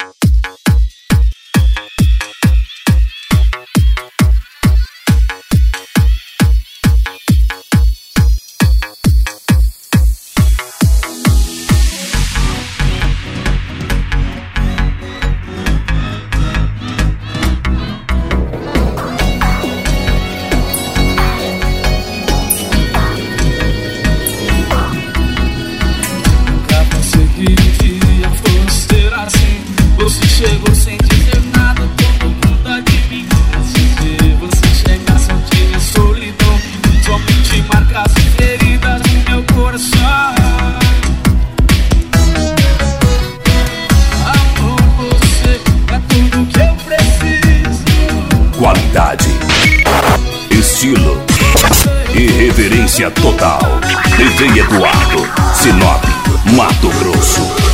Chegou sem dizer nada, tomou conta de mim. Se você chegasse, eu tive solidão. Somente marcasse feridas no meu coração. Amor, você é tudo que eu preciso. Qualidade, estilo e reverência total. DJ Eduardo, Sinop, Mato Grosso.